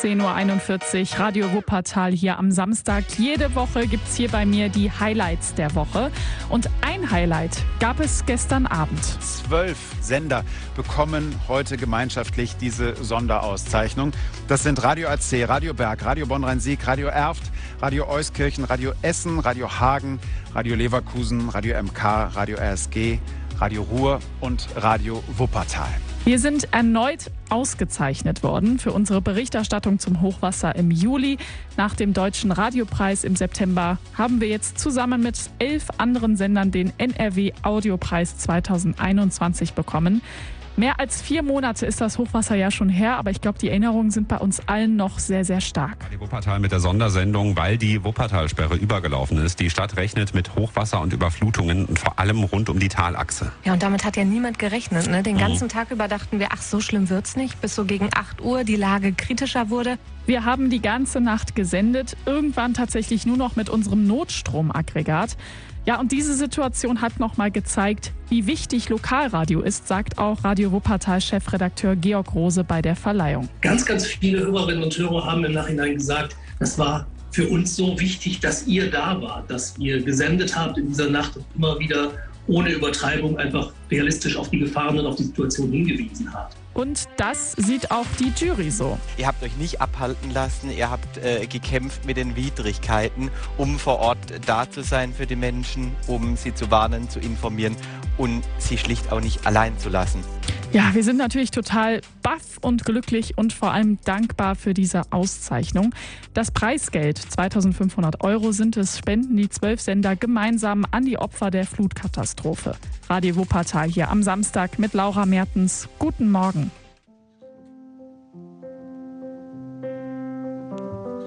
10.41 Uhr, Radio Wuppertal hier am Samstag. Jede Woche gibt es hier bei mir die Highlights der Woche. Und ein Highlight gab es gestern Abend. 12 Sender bekommen heute gemeinschaftlich diese Sonderauszeichnung. Das sind Radio AC, Radio Berg, Radio Bonn-Rhein-Sieg, Radio Erft, Radio Euskirchen, Radio Essen, Radio Hagen, Radio Leverkusen, Radio MK, Radio RSG, Radio Ruhr und Radio Wuppertal. Wir sind erneut ausgezeichnet worden für unsere Berichterstattung zum Hochwasser im Juli. Nach dem Deutschen Radiopreis im September haben wir jetzt zusammen mit 11 anderen Sendern den NRW Audiopreis 2021 bekommen. Mehr als 4 Monate ist das Hochwasser ja schon her, aber ich glaube, die Erinnerungen sind bei uns allen noch sehr, sehr stark. Die Wuppertal mit der Sondersendung, weil die Wuppertalsperre übergelaufen ist. Die Stadt rechnet mit Hochwasser und Überflutungen und vor allem rund um die Talachse. Ja, und damit hat ja niemand gerechnet. Ne? Den ganzen Tag über dachten wir, ach, so schlimm wird's nicht, bis so gegen 8 Uhr die Lage kritischer wurde. Wir haben die ganze Nacht gesendet, irgendwann tatsächlich nur noch mit unserem Notstromaggregat. Ja, und diese Situation hat nochmal gezeigt, wie wichtig Lokalradio ist, sagt auch Radio Wuppertal-Chefredakteur Georg Rose bei der Verleihung. Ganz, ganz viele Hörerinnen und Hörer haben im Nachhinein gesagt, das war für uns so wichtig, dass ihr da wart, dass ihr gesendet habt in dieser Nacht und immer wieder ohne Übertreibung einfach realistisch auf die Gefahren und auf die Situation hingewiesen habt. Und das sieht auch die Jury so. Ihr habt euch nicht abhalten lassen, ihr habt gekämpft mit den Widrigkeiten, um vor Ort da zu sein für die Menschen, um sie zu warnen, zu informieren und sie schlicht auch nicht allein zu lassen. Ja, wir sind natürlich total baff und glücklich und vor allem dankbar für diese Auszeichnung. Das Preisgeld, 2.500 € sind es, spenden die 12 Sender gemeinsam an die Opfer der Flutkatastrophe. Radio Wuppertal hier am Samstag mit Laura Mertens. Guten Morgen.